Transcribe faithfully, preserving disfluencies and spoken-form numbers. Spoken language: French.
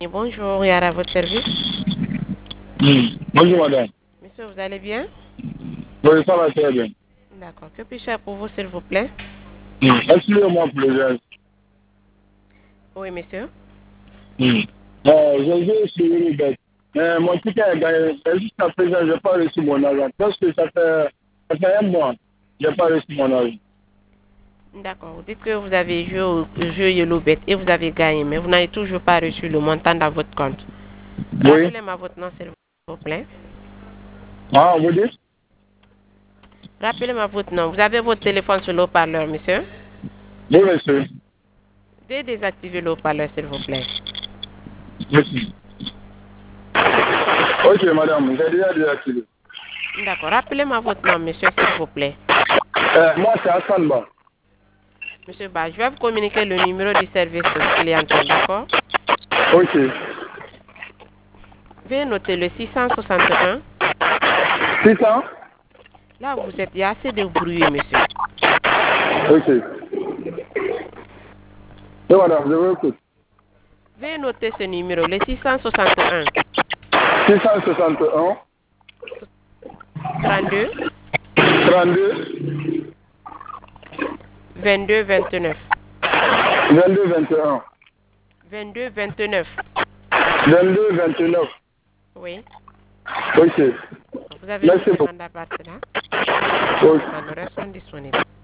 Bonjour, Yara, à votre service. Mm. Bonjour madame. Monsieur, vous allez bien? Oui, ça va très bien. D'accord. Que puis-je faire pour vous, s'il vous plaît? Mm. Excusez-moi pour le geste. Oui, monsieur. Mm. Euh, je vais suivre les bêtes. Mais mon ticket est gagné. Et jusqu'à présent, je n'ai pas reçu mon argent. Parce que ça fait, ça fait un mois. Je n'ai pas reçu mon argent. D'accord. Vous dites que vous avez joué au jeu YellowBet et vous avez gagné, mais vous n'avez toujours pas reçu le montant dans votre compte. Oui. Rappelez-moi votre nom, s'il vous plaît. Ah, vous dites? Rappelez-moi votre nom. Vous avez votre téléphone sur le haut-parleur, monsieur? Oui, monsieur. Veuillez désactiver le haut-parleur, s'il vous plaît. Merci. Ok, madame, j'ai déjà désactivé. D'accord. Rappelez-moi votre nom, monsieur, s'il vous plaît. Euh, moi, c'est Hassan Ba. Monsieur Ba, je vais vous communiquer le numéro du service clientèle, d'accord? Ok. Veuillez noter le six cent soixante et un. six cents? Là où vous êtes, il y a assez de bruit, monsieur. Ok. Oui, madame, je vous écoute. Veuillez noter ce numéro, le six cent soixante et un. six cent soixante et un. trente-deux. trente-deux. vingt-deux vingt-neuf. vingt-deux vingt et un. vingt-deux vingt-neuf. vingt-deux vingt-neuf. Oui. Ok. Vous avez une Merci beaucoup. demande à partir là? Ok. Les restants disponibles.